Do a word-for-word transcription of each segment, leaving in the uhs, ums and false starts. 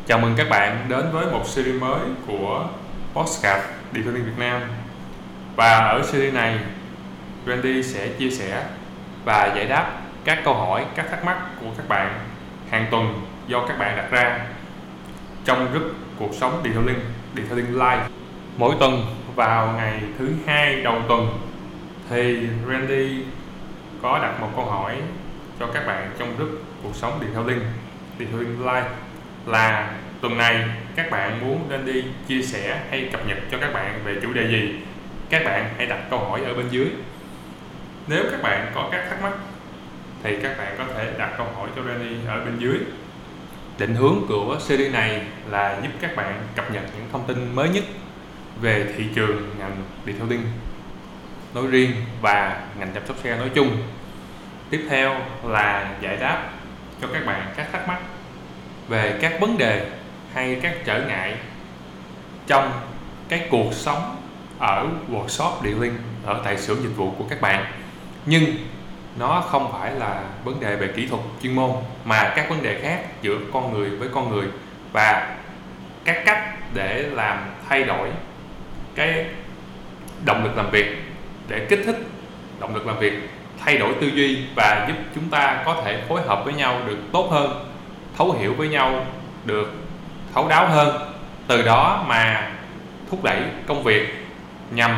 Chào mừng các bạn đến với một series mới của Podcast Detailing Việt Nam. Và ở series này, Randy sẽ chia sẻ và giải đáp các câu hỏi, các thắc mắc của các bạn hàng tuần do các bạn đặt ra trong group Cuộc Sống Detailing, Detailing Live. Mỗi tuần vào ngày thứ hai đầu tuần thì Randy có đặt một câu hỏi cho các bạn trong group Cuộc Sống Detailing, Detailing Live là tuần này các bạn muốn Randy chia sẻ hay cập nhật cho các bạn về chủ đề gì. Các bạn hãy đặt câu hỏi ở bên dưới. Nếu các bạn có các thắc mắc thì các bạn có thể đặt câu hỏi cho Randy ở bên dưới. Định hướng của series này là giúp các bạn cập nhật những thông tin mới nhất về thị trường ngành detailing nói riêng và ngành chăm sóc xe nói chung. Tiếp theo là giải đáp cho các bạn các thắc mắc về các vấn đề hay các trở ngại trong cái cuộc sống ở workshop detailing, ở tại xưởng dịch vụ của các bạn. Nhưng nó không phải là vấn đề về kỹ thuật chuyên môn, mà các vấn đề khác giữa con người với con người và các cách để làm thay đổi cái động lực làm việc, để kích thích động lực làm việc, thay đổi tư duy và giúp chúng ta có thể phối hợp với nhau được tốt hơn, thấu hiểu với nhau được thấu đáo hơn, từ đó mà thúc đẩy công việc nhằm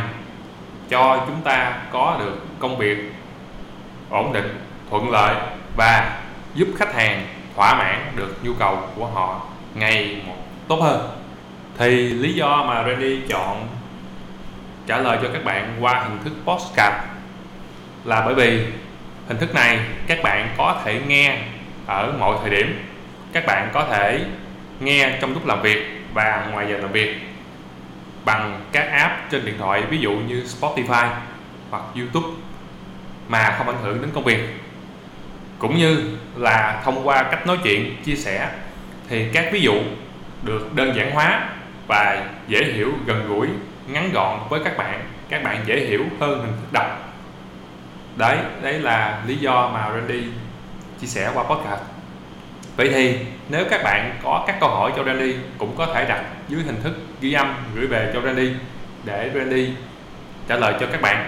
cho chúng ta có được công việc ổn định, thuận lợi và giúp khách hàng thỏa mãn được nhu cầu của họ ngày một tốt hơn. Thì lý do mà Randy chọn trả lời cho các bạn qua hình thức podcast là bởi vì hình thức này các bạn có thể nghe ở mọi thời điểm. Các bạn có thể nghe trong lúc làm việc và ngoài giờ làm việc bằng các app trên điện thoại, ví dụ như Spotify hoặc YouTube, mà không ảnh hưởng đến công việc. Cũng như là thông qua cách nói chuyện, chia sẻ thì các ví dụ được đơn giản hóa và dễ hiểu, gần gũi, ngắn gọn với các bạn. Các bạn dễ hiểu hơn hình thức đọc. Đấy, đấy là lý do mà Randy chia sẻ qua podcast. Vậy thì nếu các bạn có các câu hỏi cho Randy cũng có thể đặt dưới hình thức ghi âm gửi về cho Randy để Randy trả lời cho các bạn,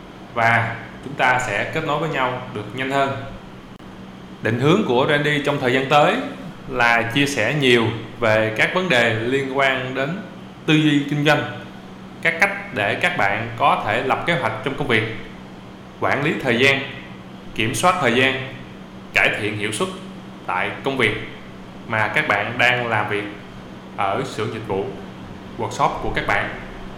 và chúng ta sẽ kết nối với nhau được nhanh hơn. Định hướng của Randy trong thời gian tới là chia sẻ nhiều về các vấn đề liên quan đến tư duy kinh doanh, các cách để các bạn có thể lập kế hoạch trong công việc, quản lý thời gian, kiểm soát thời gian, cải thiện hiệu suất tại công việc mà các bạn đang làm việc ở xưởng dịch vụ, workshop của các bạn.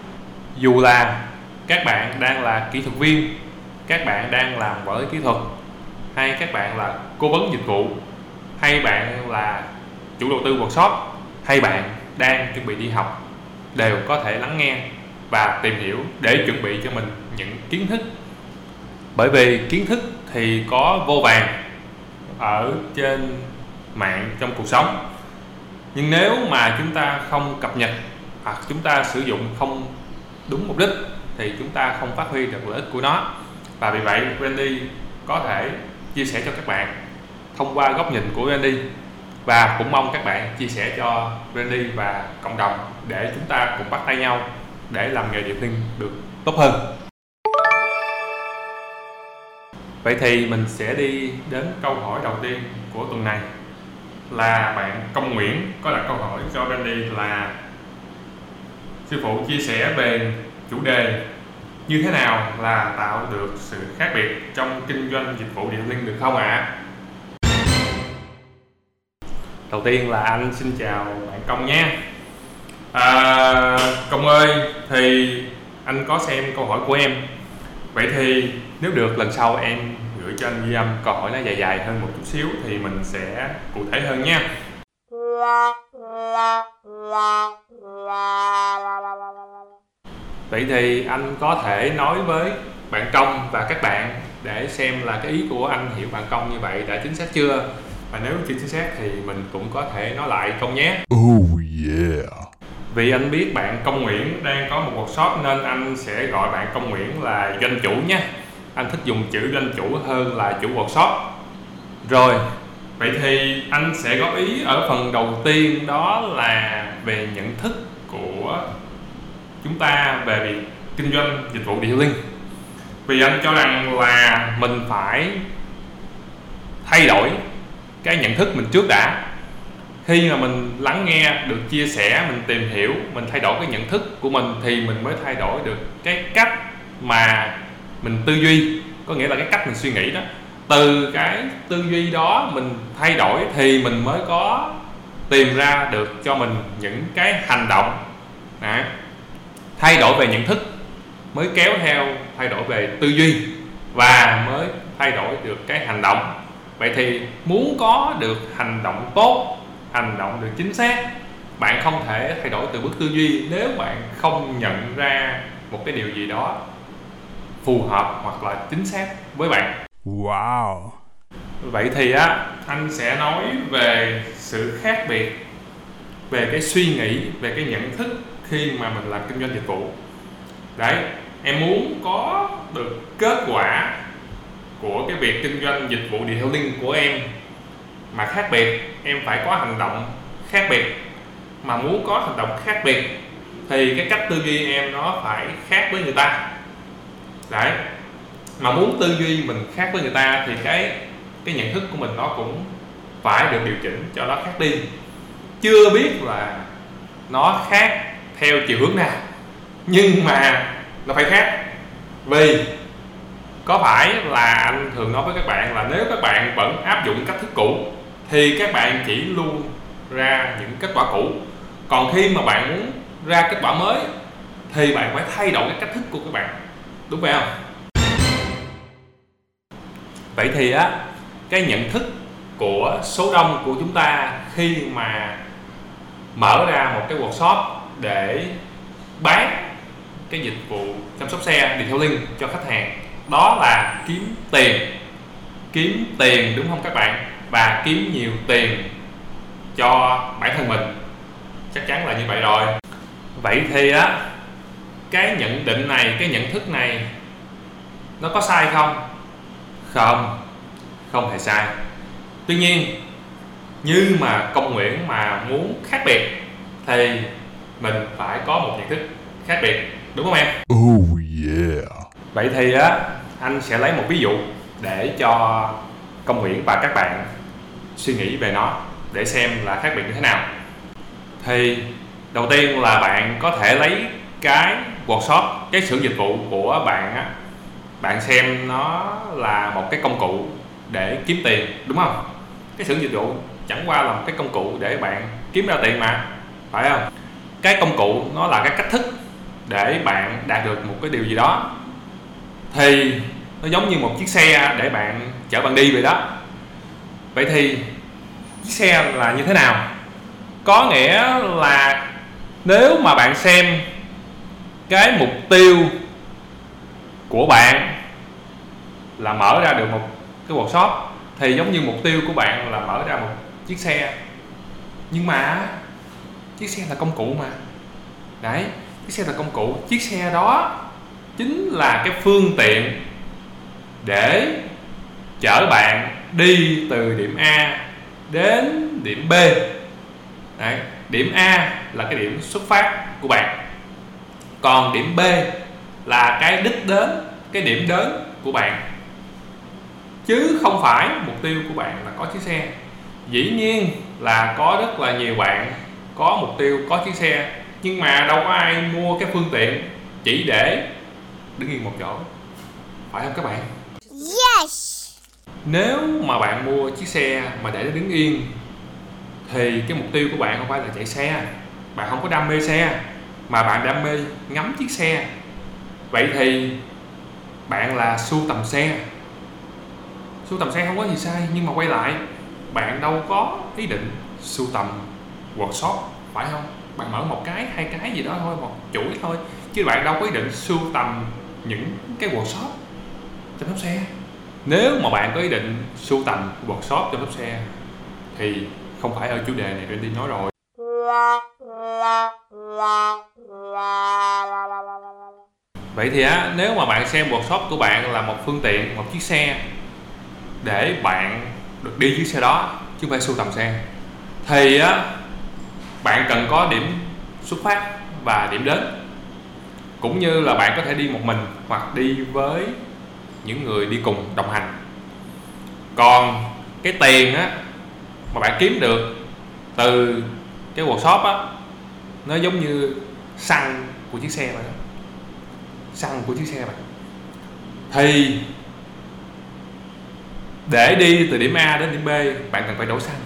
Dù là các bạn đang là kỹ thuật viên, các bạn đang làm quản lý kỹ thuật, hay các bạn là cố vấn dịch vụ, hay bạn là chủ đầu tư workshop, hay bạn đang chuẩn bị đi học, đều có thể lắng nghe và tìm hiểu để chuẩn bị cho mình những kiến thức. Bởi vì kiến thức thì có vô vàn ở trên mạng trong cuộc sống, nhưng nếu mà chúng ta không cập nhật hoặc chúng ta sử dụng không đúng mục đích thì chúng ta không phát huy được lợi ích của nó. Và vì vậy Randy có thể chia sẻ cho các bạn thông qua góc nhìn của Randy, và cũng mong các bạn chia sẻ cho Randy và cộng đồng để chúng ta cùng bắt tay nhau để làm nghề detailing được tốt hơn. Vậy thì mình sẽ đi đến câu hỏi đầu tiên của tuần này, là bạn Công Nguyễn có đặt câu hỏi cho Randy là: sư phụ chia sẻ về chủ đề như thế nào là tạo được sự khác biệt trong kinh doanh dịch vụ detailing được không ạ? À? Đầu tiên là anh xin chào bạn Công nhé. À, Công ơi, thì anh có xem câu hỏi của em. Vậy thì nếu được lần sau em gửi cho anh ghi âm câu hỏi nó dài dài hơn một chút xíu thì mình sẽ cụ thể hơn nha. Vậy thì anh có thể nói với bạn Công và các bạn để xem là cái ý của anh hiểu bạn Công như vậy đã chính xác chưa? Và nếu chưa chính xác thì mình cũng có thể nói lại Công nhé. Oh yeah. Vì anh biết bạn Công Nguyễn đang có một workshop nên anh sẽ gọi bạn Công Nguyễn là doanh chủ nhé. Anh thích dùng chữ doanh chủ hơn là chủ workshop. Rồi, Vậy thì anh sẽ góp ý ở phần đầu tiên, đó là về nhận thức của chúng ta về việc kinh doanh dịch vụ detailing. Vì anh cho rằng là mình phải thay đổi cái nhận thức mình trước đã. Khi mà mình lắng nghe, được chia sẻ, mình tìm hiểu, mình thay đổi cái nhận thức của mình thì mình mới thay đổi được cái cách mà mình tư duy, có nghĩa là cái cách mình suy nghĩ đó. Từ cái tư duy đó mình thay đổi thì mình mới có tìm ra được cho mình những cái hành động. Đấy. Thay đổi về nhận thức mới kéo theo thay đổi về tư duy và mới thay đổi được cái hành động. Vậy thì muốn có được hành động tốt, hành động được chính xác, bạn không thể thay đổi từ bước tư duy nếu bạn không nhận ra một cái điều gì đó phù hợp hoặc là chính xác với bạn. Wow. Vậy thì á, anh sẽ nói về sự khác biệt về cái suy nghĩ, về cái nhận thức khi mà mình làm kinh doanh dịch vụ. Đấy, em muốn có được kết quả của cái việc kinh doanh dịch vụ detailing của em mà khác biệt, em phải có hành động khác biệt. Mà muốn có hành động khác biệt thì cái cách tư duy em nó phải khác với người ta. Đấy. Mà muốn tư duy mình khác với người ta thì cái cái nhận thức của mình nó cũng phải được điều chỉnh cho nó khác đi. Chưa biết là nó khác theo chiều hướng nào, nhưng mà nó phải khác. Vì có phải là anh thường nói với các bạn là nếu các bạn vẫn áp dụng cách thức cũ thì các bạn chỉ luôn ra những kết quả cũ. Còn khi mà bạn muốn ra kết quả mới thì bạn phải thay đổi cái cách thức của các bạn. Đúng phải không? Vậy thì á, cái nhận thức của số đông của chúng ta khi mà mở ra một cái workshop để bán cái dịch vụ chăm sóc xe detailing cho khách hàng, đó là kiếm tiền. Kiếm tiền, đúng không các bạn? Và kiếm nhiều tiền cho bản thân mình. Chắc chắn là như vậy rồi. Vậy thì á, cái nhận định này, cái nhận thức này nó có sai không? Không, không hề sai. Tuy nhiên, như mà Công Nguyễn mà muốn khác biệt thì mình phải có một nhận thức khác biệt, đúng không em? Oh yeah. Vậy thì á, anh sẽ lấy một ví dụ để cho Công Nguyễn và các bạn suy nghĩ về nó để xem là khác biệt như thế nào. Thì đầu tiên là bạn có thể lấy cái workshop, cái xưởng dịch vụ của bạn á, bạn xem nó là một cái công cụ để kiếm tiền, đúng không? Cái xưởng dịch vụ chẳng qua là một cái công cụ để bạn kiếm ra tiền mà, phải không? Cái công cụ nó là cái cách thức để bạn đạt được một cái điều gì đó. Thì nó giống như một chiếc xe để bạn chở bạn đi vậy đó. Vậy thì chiếc xe là như thế nào? Có nghĩa là nếu mà bạn xem cái mục tiêu của bạn là mở ra được một cái workshop thì giống như mục tiêu của bạn là mở ra một chiếc xe. Nhưng mà chiếc xe là công cụ mà. Đấy, chiếc xe là công cụ. Chiếc xe đó chính là cái phương tiện để chở bạn đi từ điểm A đến điểm B. Đấy, điểm A là cái điểm xuất phát của bạn, còn điểm B là cái đích đến, cái điểm đến của bạn, chứ không phải mục tiêu của bạn là có chiếc xe. Dĩ nhiên là có rất là nhiều bạn có mục tiêu có chiếc xe, nhưng mà đâu có ai mua cái phương tiện chỉ để đứng yên một chỗ, phải không các bạn? Yes. Nếu mà bạn mua chiếc xe mà để nó đứng yên thì cái mục tiêu của bạn không phải là chạy xe, bạn không có đam mê xe, mà bạn đam mê ngắm chiếc xe. Vậy thì bạn là sưu tầm xe. Sưu tầm xe không có gì sai, nhưng mà quay lại, bạn đâu có ý định sưu tầm workshop, phải không? Bạn mở một cái, hai cái gì đó thôi, một chuỗi thôi, chứ bạn đâu có ý định sưu tầm những cái workshop chăm sóc xe. Nếu mà bạn có ý định sưu tầm workshop chăm sóc xe thì không phải ở chủ đề này Randy nói rồi. Vậy thì á, nếu mà bạn xem workshop của bạn là một phương tiện, một chiếc xe để bạn được đi chiếc xe đó, chứ không phải sưu tầm xe, thì á bạn cần có điểm xuất phát và điểm đến, cũng như là bạn có thể đi một mình hoặc đi với những người đi cùng đồng hành. Còn cái tiền á mà bạn kiếm được từ cái workshop á, nó giống như xăng của chiếc xe vậy đó, xăng của chiếc xe vậy. Thì để đi từ điểm A đến điểm B, bạn cần phải đổ xăng,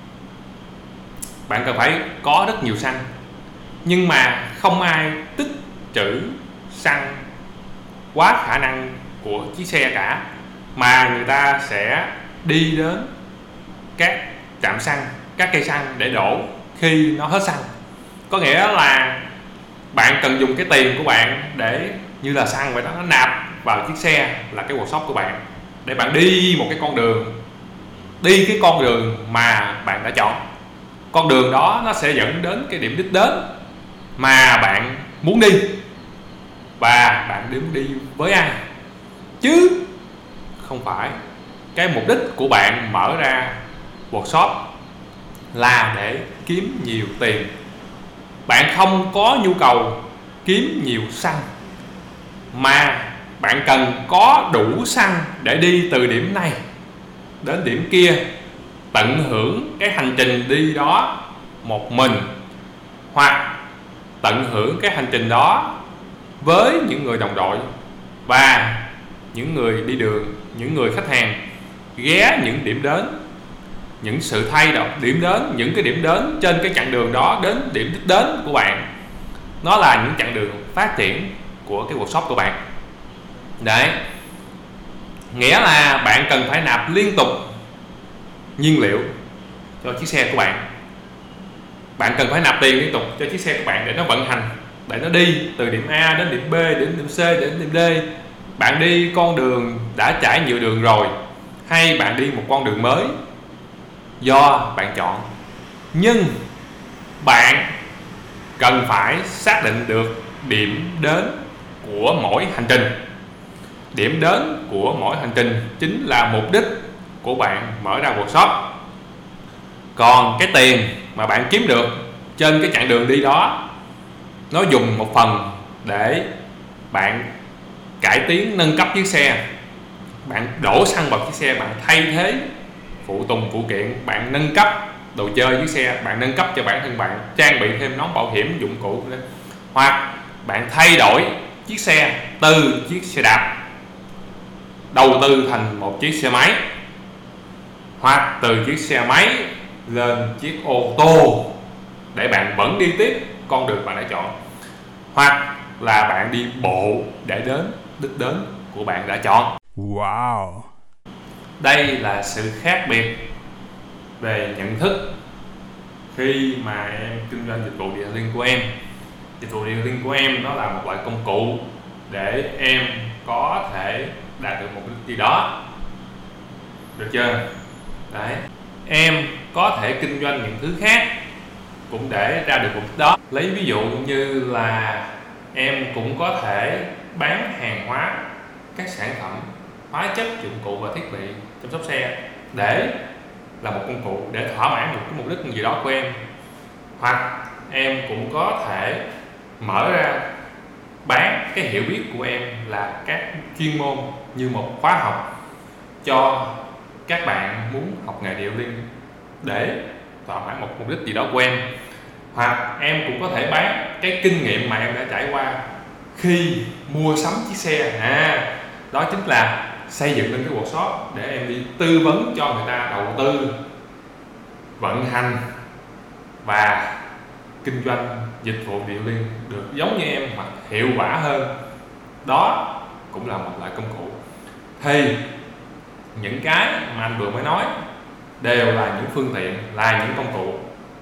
bạn cần phải có rất nhiều xăng, nhưng mà không ai tích trữ xăng quá khả năng của chiếc xe cả, mà người ta sẽ đi đến các trạm xăng, các cây xăng để đổ khi nó hết xăng. Có nghĩa là bạn cần dùng cái tiền của bạn để như là xăng vậy đó, nó nạp vào chiếc xe là cái workshop của bạn, để bạn đi một cái con đường, đi cái con đường mà bạn đã chọn. Con đường đó nó sẽ dẫn đến cái điểm đích đến mà bạn muốn đi, và bạn muốn đi với ai, chứ không phải cái mục đích của bạn mở ra workshop là để kiếm nhiều tiền. Bạn không có nhu cầu kiếm nhiều xăng, mà bạn cần có đủ xăng để đi từ điểm này đến điểm kia, tận hưởng cái hành trình đi đó một mình, hoặc tận hưởng cái hành trình đó với những người đồng đội và những người đi đường, những người khách hàng ghé những điểm đến, những sự thay đổi điểm đến, những cái điểm đến trên cái chặng đường đó đến điểm đích đến của bạn. Nó là những chặng đường phát triển của cái workshop của bạn. Đấy, nghĩa là bạn cần phải nạp liên tục nhiên liệu cho chiếc xe của bạn. Bạn cần phải nạp tiền liên tục cho chiếc xe của bạn để nó vận hành, để nó đi từ điểm A đến điểm B, đến điểm C, đến điểm D. Bạn đi con đường đã trải nhiều đường rồi, hay bạn đi một con đường mới do bạn chọn, nhưng bạn cần phải xác định được điểm đến của mỗi hành trình. Điểm đến của mỗi hành trình chính là mục đích của bạn mở ra workshop. Còn cái tiền mà bạn kiếm được trên cái chặng đường đi đó, nó dùng một phần để bạn cải tiến, nâng cấp chiếc xe, bạn đổ xăng vào chiếc xe, bạn thay thế phụ tùng phụ kiện, bạn nâng cấp đồ chơi chiếc xe, bạn nâng cấp cho bản thân bạn, trang bị thêm nón bảo hiểm, dụng cụ, hoặc bạn thay đổi chiếc xe từ chiếc xe đạp đầu tư thành một chiếc xe máy, hoặc từ chiếc xe máy lên chiếc ô tô để bạn vẫn đi tiếp con đường bạn đã chọn, hoặc là bạn đi bộ để đến đích đến của bạn đã chọn. Wow! Đây là sự khác biệt về nhận thức khi mà em kinh doanh dịch vụ detailing của em. Dịch vụ detailing của em nó là một loại công cụ để em có thể đạt được một cái gì đó, được chưa? Đấy, em có thể kinh doanh những thứ khác cũng để ra được mục đích đó. Lấy ví dụ như là em cũng có thể bán hàng hóa, các sản phẩm hóa chất, dụng cụ và thiết bị chăm sóc xe để là một công cụ để thỏa mãn được cái mục đích gì đó của em. Hoặc em cũng có thể mở ra bán cái hiểu biết của em là các chuyên môn như một khóa học cho các bạn muốn học nghề detailing để thỏa mãn một mục đích gì đó của em. Hoặc em cũng có thể bán cái kinh nghiệm mà em đã trải qua khi mua sắm chiếc xe. À, đó chính là xây dựng lên cái workshop để em đi tư vấn cho người ta đầu tư, vận hành và kinh doanh dịch vụ detailing được giống như em hoặc hiệu quả hơn. Đó cũng là một loại công cụ. Thì những cái mà anh vừa mới nói đều là những phương tiện, là những công cụ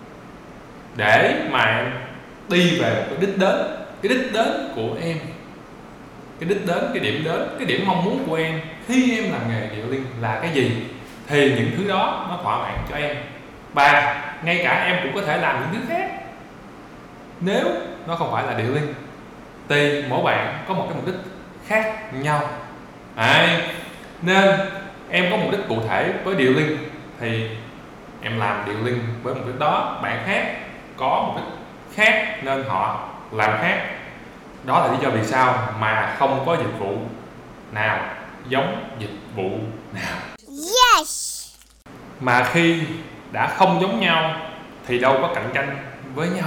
để mà em đi về một cái đích đến. Cái đích đến của em, cái đích đến, cái điểm đến, cái điểm mong muốn của em khi em làm nghề detailing là cái gì, thì những thứ đó nó thỏa mãn cho em. Và ngay cả em cũng có thể làm những thứ khác nếu nó không phải là detailing. Thì mỗi bạn có một cái mục đích khác nhau. À, nên em có mục đích cụ thể với detailing thì em làm điều link với mục đích đó, bạn khác có mục đích khác nên họ làm khác. Đó là lý do vì sao mà không có dịch vụ nào giống dịch vụ nào. Yes. Mà khi đã không giống nhau thì đâu có cạnh tranh với nhau.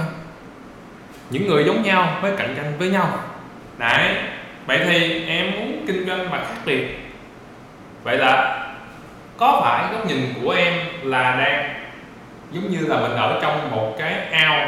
Những người giống nhau mới cạnh tranh với nhau. Đấy, vậy thì em muốn kinh doanh mà khác biệt. Vậy là có phải góc nhìn của em là đang giống như là mình ở trong một cái ao,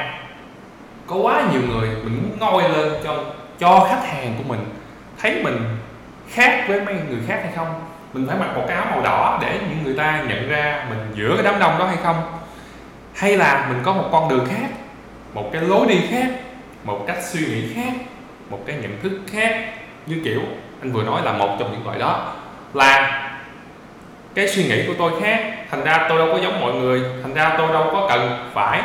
có quá nhiều người, mình muốn ngoi lên cho cho khách hàng của mình thấy mình khác với mấy người khác hay không? Mình phải mặc một cái áo màu đỏ để những người ta nhận ra mình giữa cái đám đông đó hay không? Hay là mình có một con đường khác, một cái lối đi khác, một cách suy nghĩ khác, một cái nhận thức khác? Như kiểu anh vừa nói là một trong những loại đó là cái suy nghĩ của tôi khác, thành ra tôi đâu có giống mọi người, thành ra tôi đâu có cần phải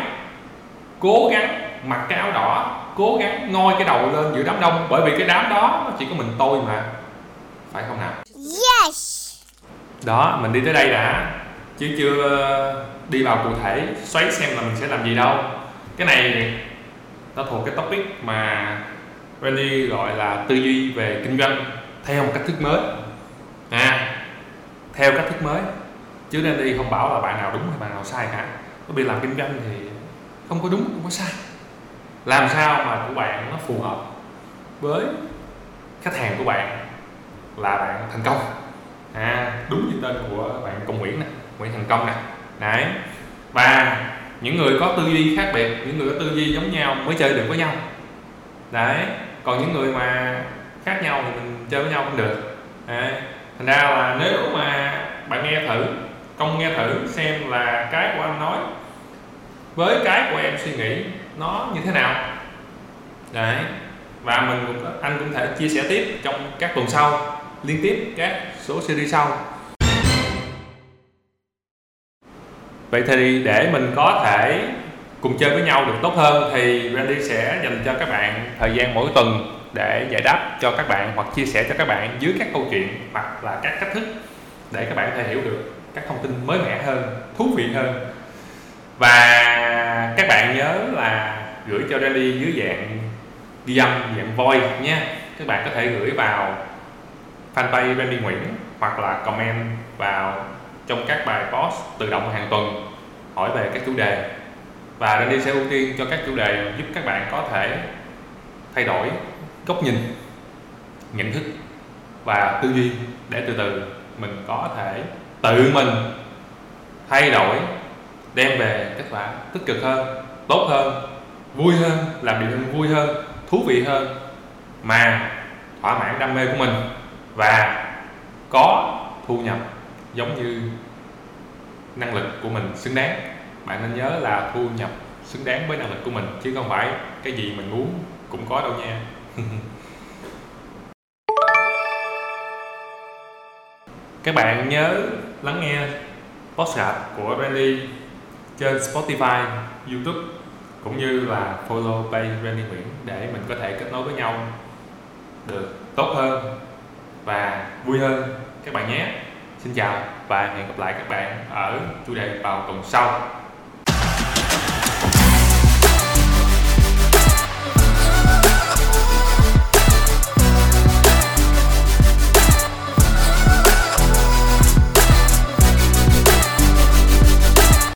cố gắng mặc cái áo đỏ, cố gắng ngoi cái đầu lên giữa đám đông, bởi vì cái đám đó nó chỉ có mình tôi mà, phải không nào? Yes. Đó, mình đi tới đây đã, chứ chưa đi vào cụ thể xoáy xem là mình sẽ làm gì đâu. Cái này nó thuộc cái topic mà Randy gọi là tư duy về kinh doanh theo một cách thức mới. À, theo cách thức mới, chứ Randy không bảo là bạn nào đúng hay bạn nào sai cả. Bởi vì làm kinh doanh thì không có đúng, không có sai. Làm sao mà của bạn nó phù hợp với khách hàng của bạn là bạn thành công. À, đúng như tên của bạn Công Nguyễn nè, Nguyễn Thành Công nè. Đấy. Và những người có tư duy khác biệt, những người có tư duy giống nhau mới chơi được với nhau. Đấy. Còn những người mà khác nhau thì mình chơi với nhau không được. Đấy. Thành ra là nếu mà bạn nghe thử, Công nghe thử xem là cái của anh nói với cái của em suy nghĩ nó như thế nào. Đấy. Và mình cũng, anh cũng thể chia sẻ tiếp trong các tuần sau, liên tiếp các số series sau. Vậy thì để mình có thể cùng chơi với nhau được tốt hơn thì Randy sẽ dành cho các bạn thời gian mỗi tuần để giải đáp cho các bạn hoặc chia sẻ cho các bạn dưới các câu chuyện hoặc là các cách thức để các bạn có thể hiểu được các thông tin mới mẻ hơn, thú vị hơn. Và các bạn nhớ là gửi cho Randy dưới dạng ghi âm, dạng voice nha. Các bạn có thể gửi vào fanpage Randy Nguyễn hoặc là comment vào trong các bài post tự động hàng tuần hỏi về các chủ đề, và Randy sẽ ưu tiên cho các chủ đề giúp các bạn có thể thay đổi góc nhìn, nhận thức và tư duy để từ từ mình có thể tự mình thay đổi, đem về kết quả tích cực hơn, tốt hơn, vui hơn, làm điều vui hơn, thú vị hơn, mà thỏa mãn đam mê của mình và có thu nhập giống như năng lực của mình xứng đáng. Bạn nên nhớ là thu nhập xứng đáng với năng lực của mình, chứ không phải cái gì mình muốn cũng có đâu nha. Các bạn nhớ lắng nghe podcast của Randy trên Spotify, YouTube cũng như là follow page Randy Nguyễn để mình có thể kết nối với nhau được tốt hơn và vui hơn các bạn nhé. Xin chào và hẹn gặp lại các bạn ở chủ đề vào tuần sau.